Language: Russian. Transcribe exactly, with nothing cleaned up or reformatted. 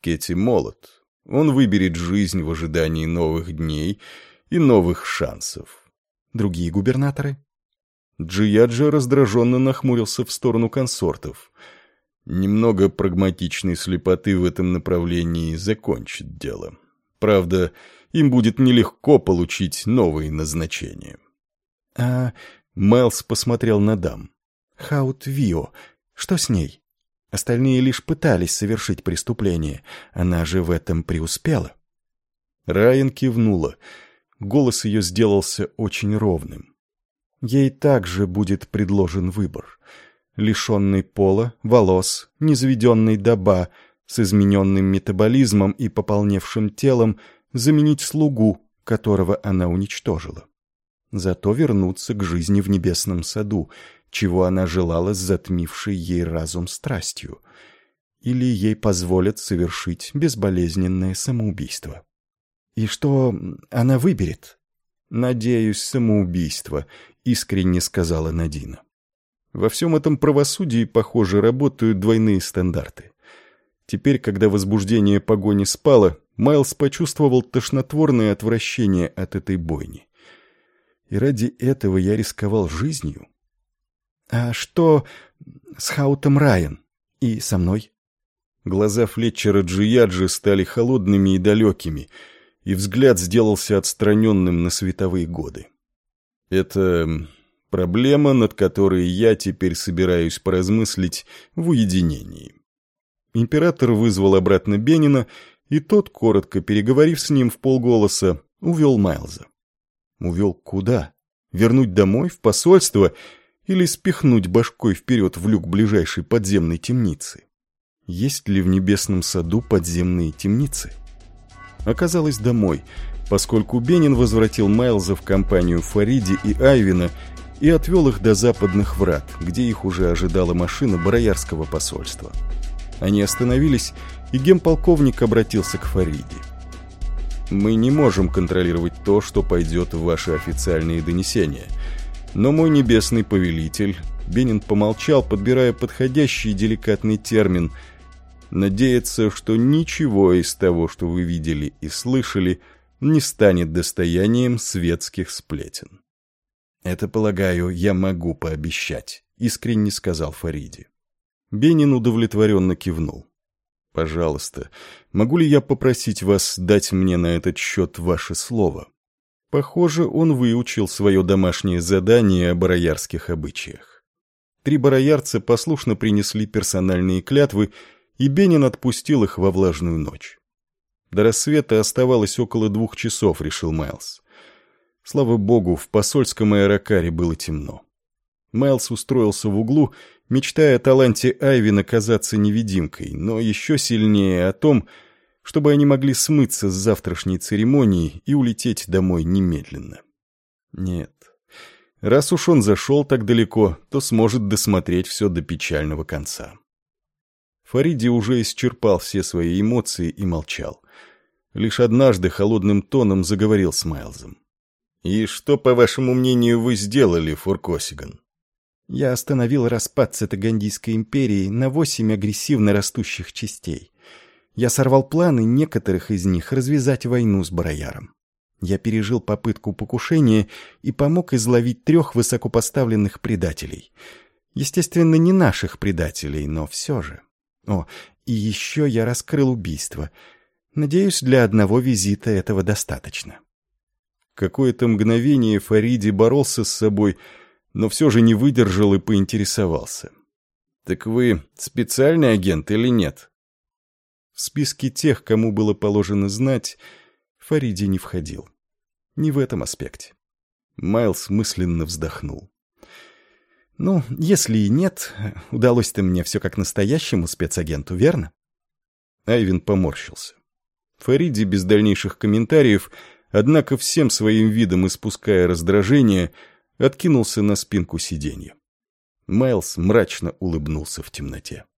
Кетти молод. Он выберет жизнь в ожидании новых дней и новых шансов. Другие губернаторы? Джияджа раздраженно нахмурился в сторону консортов. Немного прагматичной слепоты в этом направлении закончит дело. Правда, им будет нелегко получить новые назначения. А Майлз посмотрел на дам. Хаут Вио, что с ней? Остальные лишь пытались совершить преступление. Она же в этом преуспела. Райан кивнула. Голос ее сделался очень ровным. Ей также будет предложен выбор. Лишенный пола, волос, низведенный до ба, с измененным метаболизмом и пополневшим телом, заменить слугу, которого она уничтожила. Зато вернуться к жизни в небесном саду, чего она желала с затмившей ей разум страстью. Или ей позволят совершить безболезненное самоубийство. И что она выберет? «Надеюсь, самоубийство», — искренне сказала Надина. Во всем этом правосудии, похоже, работают двойные стандарты. Теперь, когда возбуждение погони спало, Майлз почувствовал тошнотворное отвращение от этой бойни. И ради этого я рисковал жизнью. А что с Хаутом Райан и со мной? Глаза Флетчера Джияджи стали холодными и далекими, и взгляд сделался отстраненным на световые годы. Это проблема, над которой я теперь собираюсь поразмыслить в уединении. Император вызвал обратно Бенина, и тот, коротко переговорив с ним вполголоса, увел Майлза. Увел куда? Вернуть домой, в посольство, или спихнуть башкой вперед в люк ближайшей подземной темницы? Есть ли в небесном саду подземные темницы? Оказалось, домой, поскольку Бенин возвратил Майлза в компанию Фариди и Айвина и отвел их до западных врат, где их уже ожидала машина бароярского посольства. Они остановились, и генполковник обратился к Фариди. «Мы не можем контролировать то, что пойдет в ваши официальные донесения. Но мой небесный повелитель...» Бенин помолчал, подбирая подходящий деликатный термин. «Надеется, что ничего из того, что вы видели и слышали, не станет достоянием светских сплетен». «Это, полагаю, я могу пообещать», — искренне сказал Фариди. Бенин удовлетворенно кивнул. «Пожалуйста, могу ли я попросить вас дать мне на этот счет ваше слово?» Похоже, он выучил свое домашнее задание о бароярских обычаях. Три бароярца послушно принесли персональные клятвы, и Бенин отпустил их во влажную ночь. До рассвета оставалось около двух часов, решил Майлз. Слава богу, в посольском аэрокаре было темно. Майлз устроился в углу, мечтая о таланте Айвина казаться невидимкой, но еще сильнее о том, чтобы они могли смыться с завтрашней церемонии и улететь домой немедленно. Нет, раз уж он зашел так далеко, то сможет досмотреть все до печального конца. Фариди уже исчерпал все свои эмоции и молчал. Лишь однажды холодным тоном заговорил с Майлзом. «И что, по вашему мнению, вы сделали, Фуркосиган?» «Я остановил распад Цетагандийской империи на восемь агрессивно растущих частей. Я сорвал планы некоторых из них развязать войну с Барояром. Я пережил попытку покушения и помог изловить трех высокопоставленных предателей. Естественно, не наших предателей, но все же. О, и еще я раскрыл убийство. Надеюсь, для одного визита этого достаточно». Какое-то мгновение Фариди боролся с собой, но все же не выдержал и поинтересовался. «Так вы специальный агент или нет?» В списке тех, кому было положено знать, Фариди не входил. Не в этом аспекте. Майлз мысленно вздохнул. «Ну, если и нет, удалось-то мне все как настоящему спецагенту, верно?» Айвин поморщился. Фариди без дальнейших комментариев, однако всем своим видом испуская раздражение, откинулся на спинку сиденья. Майлз мрачно улыбнулся в темноте.